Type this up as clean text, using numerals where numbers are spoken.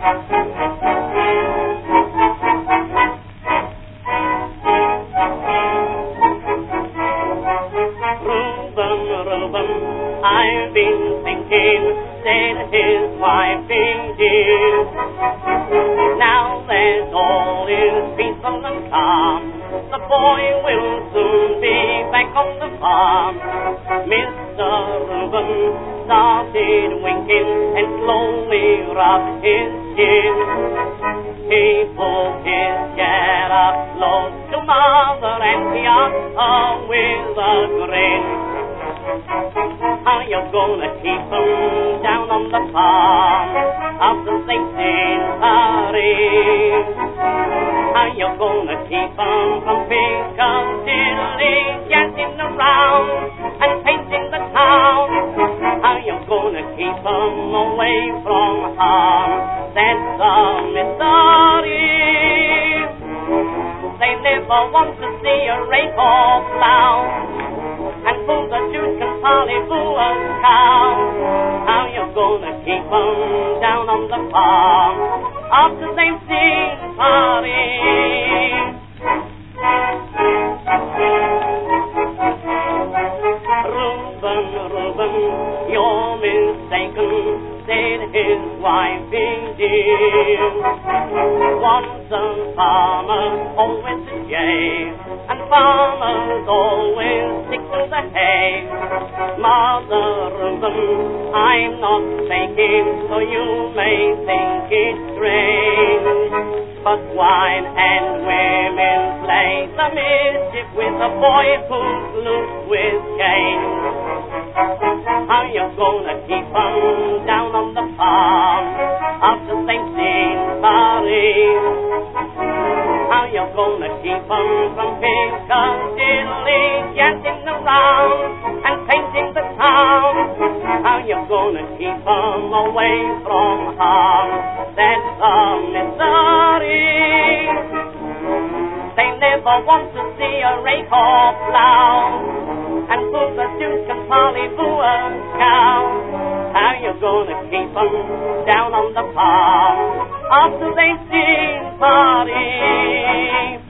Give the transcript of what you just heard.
I've been thinking, said his wife indeed. Now that all is peaceful and calm, the boy will soon be back on the farm. Mr. Reuben started winking and slowly rubbed his chin. He pulled his chair up close to Mother and he asked her with a grin, "How you gonna keep 'em down on the farm after St. James party? How you gonna keep 'em from Piccadilly dancing around and painting the town? How you gonna keep 'em away from harm? That's a mystery. They never want to see a rake or plow, and pull the juice can parlez-vous a cow. How you gonna keep 'em down on the farm after they've seen party?" Reuben, you're mistaken, said his wife indeed. Once a farmer, always a jay, and farmers always stick to the hay. Mother Reuben, I'm not faking, so you may think it's strange, but wine and women play the mischief with a boy who's loose with change. How you gonna keep 'em down on the farm after St. James party? How you gonna keep 'em from Piccadilly dancing around and painting the town? How you gonna keep 'em away from harm? That's a mystery. They never want to see a rake or plow, and pull the juice can parlez-vous a cow. How you gonna keep 'em down on the farm after they've seen party?